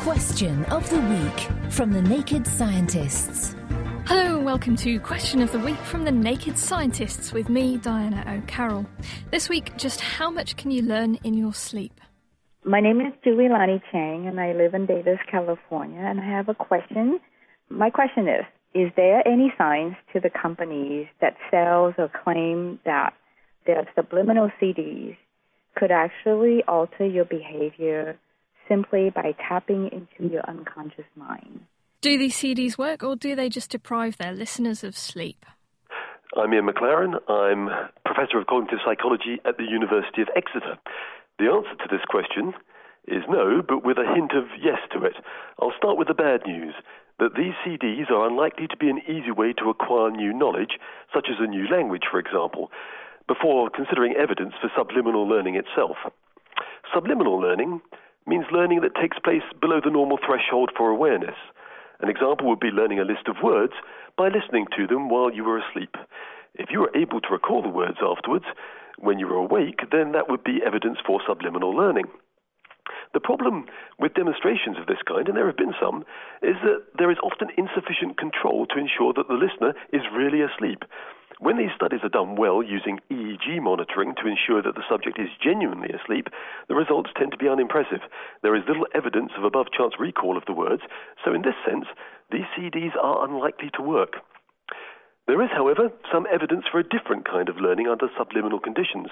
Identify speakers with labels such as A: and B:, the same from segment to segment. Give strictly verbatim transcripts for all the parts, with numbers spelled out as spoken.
A: Question of the Week from the Naked Scientists.
B: Hello and welcome to Question of the Week from the Naked Scientists with me, Diana O'Carroll. This week, just how much can you learn in your sleep?
C: My name is Julie Lonnie Chang and I live in Davis, California, and I have a question. My question is, is there any science to the companies that sells or claim that their subliminal C Ds could actually alter your behavior simply by tapping into your unconscious mind?
B: Do these C Ds work, or do they just deprive their listeners of sleep?
D: I'm Ian McLaren. I'm Professor of Cognitive Psychology at the University of Exeter. The answer to this question is no, but with a hint of yes to it. I'll start with the bad news, that these C Ds are unlikely to be an easy way to acquire new knowledge, such as a new language, for example, before considering evidence for subliminal learning itself. Subliminal learning means learning that takes place below the normal threshold for awareness. An example would be learning a list of words by listening to them while you were asleep. If you were able to recall the words afterwards, when you were awake, then that would be evidence for subliminal learning. The problem with demonstrations of this kind, and there have been some, is that there is often insufficient control to ensure that the listener is really asleep. When these studies are done well using E E G monitoring to ensure that the subject is genuinely asleep, the results tend to be unimpressive. There is little evidence of above-chance recall of the words, so in this sense, these C Ds are unlikely to work. There is, however, some evidence for a different kind of learning under subliminal conditions.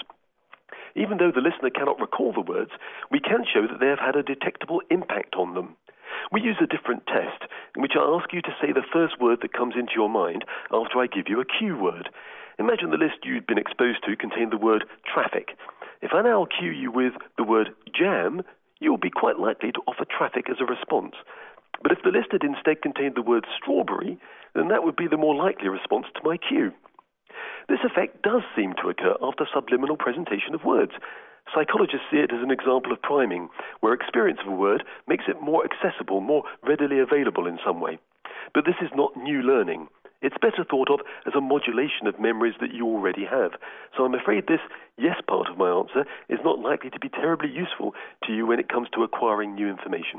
D: Even though the listener cannot recall the words, we can show that they have had a detectable impact on them. We use a different test in which I ask you to say the first word that comes into your mind after I give you a cue word. Imagine the list you'd been exposed to contained the word traffic. If I now cue you with the word jam, you'll be quite likely to offer traffic as a response. But if the list had instead contained the word strawberry, then that would be the more likely response to my cue. This effect does seem to occur after subliminal presentation of words. Psychologists see it as an example of priming, where experience of a word makes it more accessible, more readily available in some way. But this is not new learning. It's better thought of as a modulation of memories that you already have. So I'm afraid this yes part of my answer is not likely to be terribly useful to you when it comes to acquiring new information.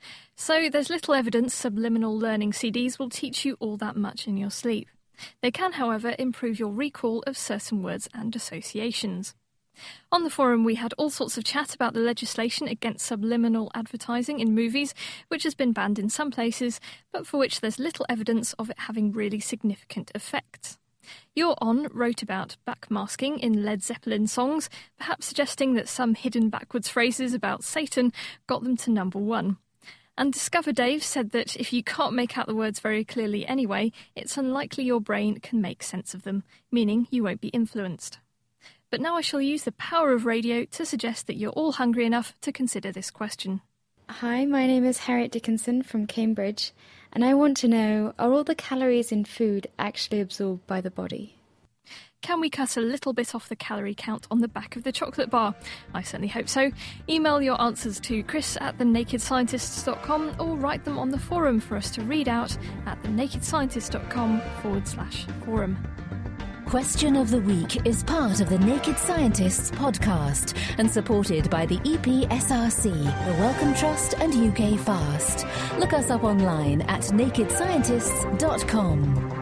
B: So there's little evidence subliminal learning C Ds will teach you all that much in your sleep. They can, however, improve your recall of certain words and associations. On the forum, we had all sorts of chat about the legislation against subliminal advertising in movies, which has been banned in some places, but for which there's little evidence of it having really significant effects. Your On wrote about backmasking in Led Zeppelin songs, perhaps suggesting that some hidden backwards phrases about Satan got them to number one. And Discover Dave said that if you can't make out the words very clearly anyway, it's unlikely your brain can make sense of them, meaning you won't be influenced. But now I shall use the power of radio to suggest that you're all hungry enough to consider this question.
E: Hi, my name is Harriet Dickinson from Cambridge, and I want to know, are all the calories in food actually absorbed by the body?
B: Can we cut a little bit off the calorie count on the back of the chocolate bar? I certainly hope so. Email your answers to chris at the naked scientists dot com or write them on the forum for us to read out at the naked scientists dot com forward slash forum.
A: Question of the Week is part of the Naked Scientists podcast and supported by the E P S R C, the Wellcome Trust and U K Fast. Look us up online at naked scientists dot com.